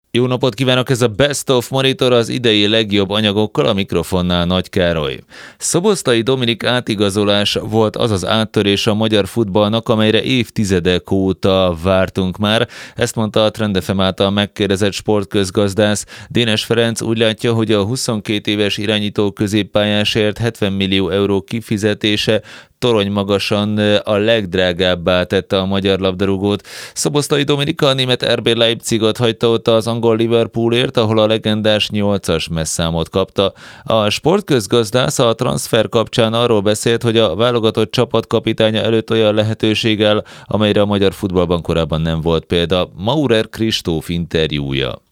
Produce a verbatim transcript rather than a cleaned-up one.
Jó napot kívánok, ez a Best of Monitor az idei legjobb anyagokkal, a mikrofonnál Nagy Károly. Szoboszlai Dominik átigazolás volt az az áttörés a magyar futballnak, amelyre évtizedek óta vártunk már. Ezt mondta a Trend ef em által megkérdezett sportközgazdász. Dénes Ferenc úgy látja, hogy a huszonkét éves irányító középpályásért hetven millió euró kifizetése torony magasan a legdrágábbá tette a magyar labdarúgót. Szoboszlai Dominika a német er bé Leipzigot hagyta ott az angol Liverpoolért, ahol a legendás nyolcas messzámot kapta. A sportközgazdász a transfer kapcsán arról beszélt, hogy a válogatott csapatkapitánya előtt olyan lehetőséggel, amelyre a magyar futballban korábban nem volt példa. Maurer Kristóf interjúja.